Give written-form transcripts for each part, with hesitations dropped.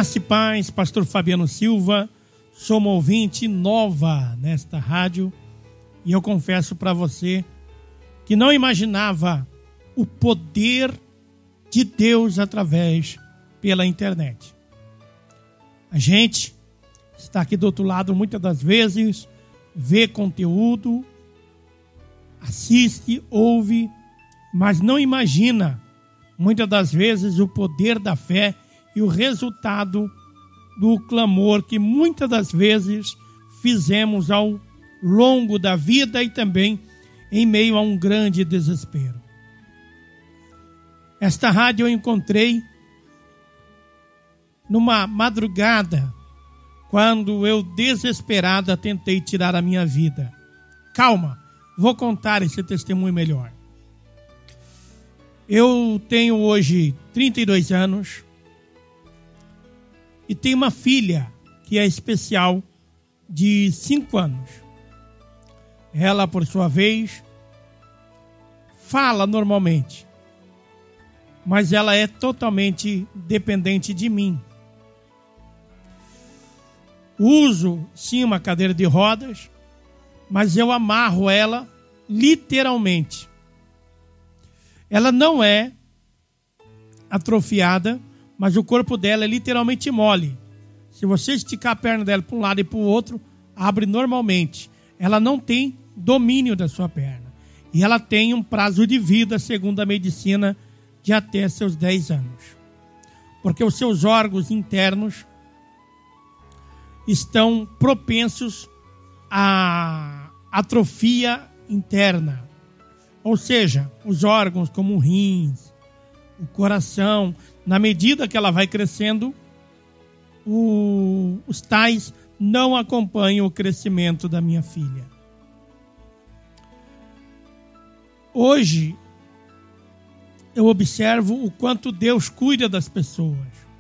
Graça e paz, pastor Fabiano Silva, sou uma ouvinte nova nesta rádio e eu confesso para você que não imaginava o poder de Deus através pela internet. A gente está aqui do outro lado muitas das vezes, vê conteúdo, assiste, ouve, mas não imagina muitas das vezes o poder da fé e o resultado do clamor que muitas das vezes fizemos ao longo da vida e também em meio a um grande desespero. Esta rádio eu encontrei numa madrugada, quando eu desesperada tentei tirar a minha vida. Calma, vou contar esse testemunho melhor. Eu tenho hoje 32 anos e tenho uma filha que é especial de 5 anos. Ela, por sua vez, fala normalmente, mas ela é totalmente dependente de mim. Uso, sim, uma cadeira de rodas, mas eu amarro ela literalmente. Ela não é atrofiada, mas o corpo dela é literalmente mole. Se você esticar a perna dela para um lado e para o outro, abre normalmente. Ela não tem domínio da sua perna. E ela tem um prazo de vida, segundo a medicina, de até seus 10 anos. Porque os seus órgãos internos estão propensos à atrofia interna. Ou seja, os órgãos como o rins, o coração, na medida que ela vai crescendo, os tais não acompanham o crescimento da minha filha. Hoje, eu observo o quanto Deus cuida das pessoas.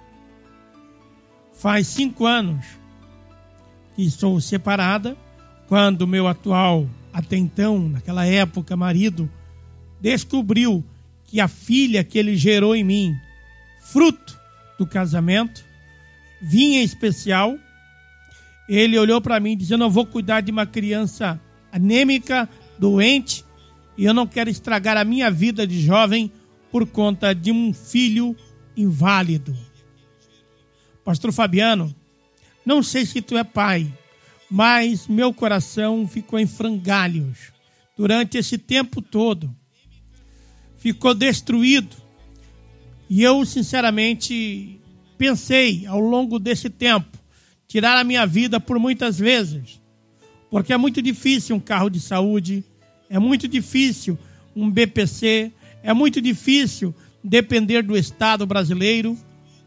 Faz 5 anos que sou separada, quando meu atual, até então, naquela época, marido, descobriu que a filha que ele gerou em mim, fruto do casamento, vinha especial, ele olhou para mim dizendo: eu vou cuidar de uma criança anêmica, doente, e eu não quero estragar a minha vida de jovem por conta de um filho inválido. Pastor Fabiano, não sei se tu é pai, mas meu coração ficou em frangalhos durante esse tempo todo. Ficou destruído. E eu, sinceramente, pensei ao longo desse tempo tirar a minha vida por muitas vezes. Porque é muito difícil um carro de saúde, é muito difícil um BPC, é muito difícil depender do Estado brasileiro.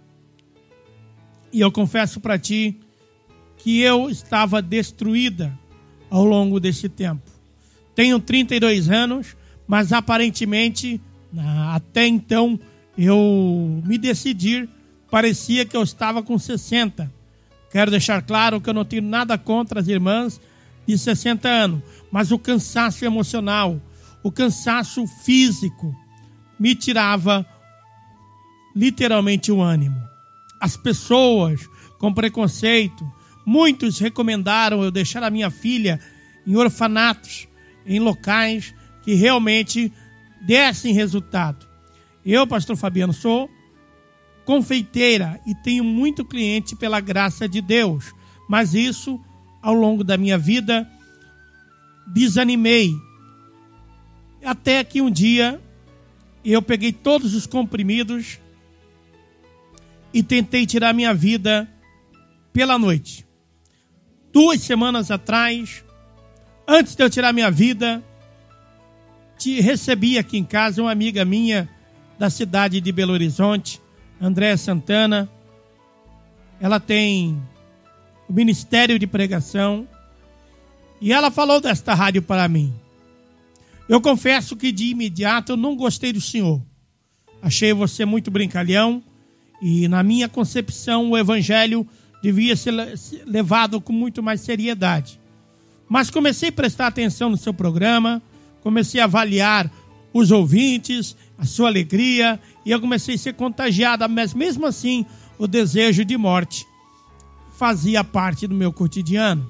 E eu confesso para ti que eu estava destruída ao longo desse tempo. Tenho 32 anos, mas aparentemente, até então, eu me decidi, parecia que eu estava com 60. Quero deixar claro que eu não tenho nada contra as irmãs de 60 anos, mas o cansaço emocional, o cansaço físico, me tirava literalmente o ânimo. As pessoas com preconceito, muitos recomendaram eu deixar a minha filha em orfanatos, em locais que realmente dessem resultado. Eu, pastor Fabiano, sou confeiteira e tenho muito cliente pela graça de Deus, mas isso, ao longo da minha vida, desanimei. Até que um dia eu peguei todos os comprimidos e tentei tirar minha vida pela noite. 2 semanas atrás, antes de eu tirar minha vida, recebi aqui em casa uma amiga minha da cidade de Belo Horizonte, Andréa Santana. Ela tem o Ministério de Pregação e ela falou desta rádio para mim. Eu confesso que de imediato eu não gostei do senhor. Achei você muito brincalhão e, na minha concepção, o evangelho devia ser levado com muito mais seriedade. Mas comecei a prestar atenção no seu programa, comecei a avaliar os ouvintes, a sua alegria, e eu comecei a ser contagiada, mas mesmo assim o desejo de morte fazia parte do meu cotidiano.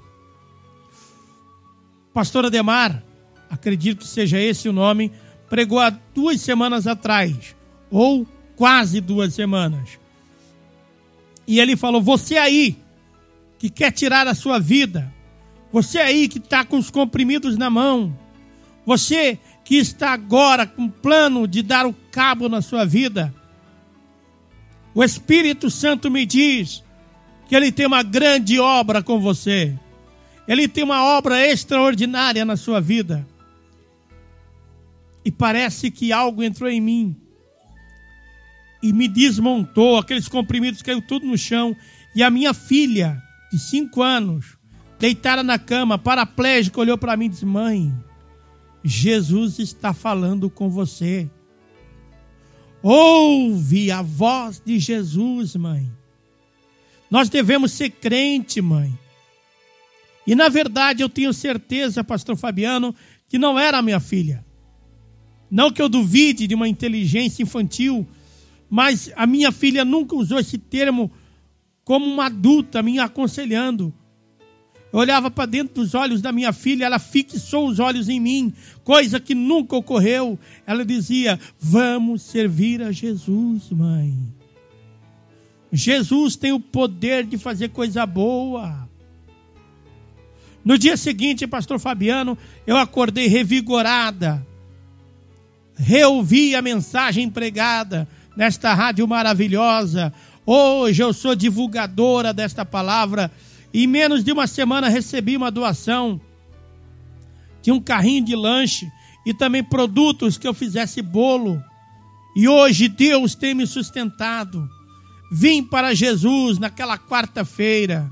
Pastor Ademar, acredito que seja esse o nome, pregou há 2 semanas atrás, ou quase 2 semanas. E ele falou: você aí que quer tirar a sua vida, você aí que está com os comprimidos na mão, você que está agora com plano de dar o cabo na sua vida, o Espírito Santo me diz que Ele tem uma grande obra com você. Ele tem uma obra extraordinária na sua vida. E parece que algo entrou em mim e me desmontou, aqueles comprimidos caiu tudo no chão. E a minha filha, de 5 anos, deitada na cama, paraplégica, olhou para mim e disse: mãe, Jesus está falando com você. Ouve a voz de Jesus, mãe. Nós devemos ser crente, mãe. E na verdade eu tenho certeza, pastor Fabiano, que não era a minha filha. Não que eu duvide de uma inteligência infantil, mas a minha filha nunca usou esse termo como uma adulta me aconselhando. Eu olhava para dentro dos olhos da minha filha, ela fixou os olhos em mim, coisa que nunca ocorreu. Ela dizia: vamos servir a Jesus, mãe. Jesus tem o poder de fazer coisa boa. No dia seguinte, pastor Fabiano, eu acordei revigorada. Reouvi a mensagem pregada nesta rádio maravilhosa. Hoje eu sou divulgadora desta palavra. Em menos de uma semana recebi uma doação de um carrinho de lanche e também produtos que eu fizesse bolo. E hoje Deus tem me sustentado. Vim para Jesus naquela quarta-feira,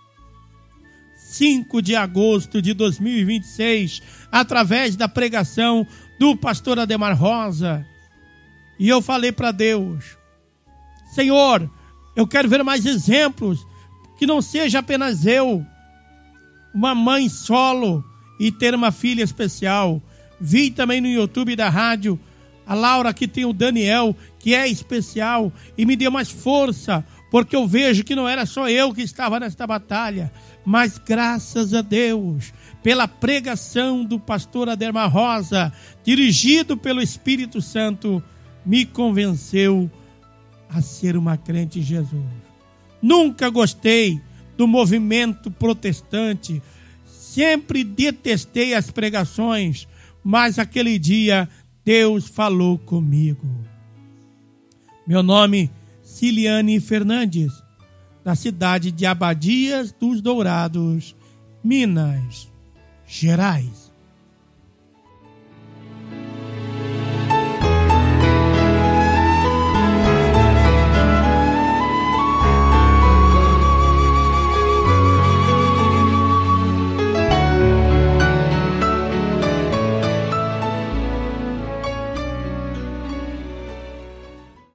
5 de agosto de 2026, através da pregação do pastor Ademar Rosa. E eu falei para Deus: Senhor, eu quero ver mais exemplos, que não seja apenas eu, uma mãe solo e ter uma filha especial. Vi também no YouTube da rádio a Laura, que tem o Daniel, que é especial, e me deu mais força, porque eu vejo que não era só eu que estava nesta batalha, mas graças a Deus, pela pregação do pastor Ademar Rosa, dirigido pelo Espírito Santo, me convenceu a ser uma crente em Jesus. Nunca gostei do movimento protestante, sempre detestei as pregações, mas aquele dia Deus falou comigo. Meu nome, Ciliane Fernandes, da cidade de Abadias dos Dourados, Minas Gerais.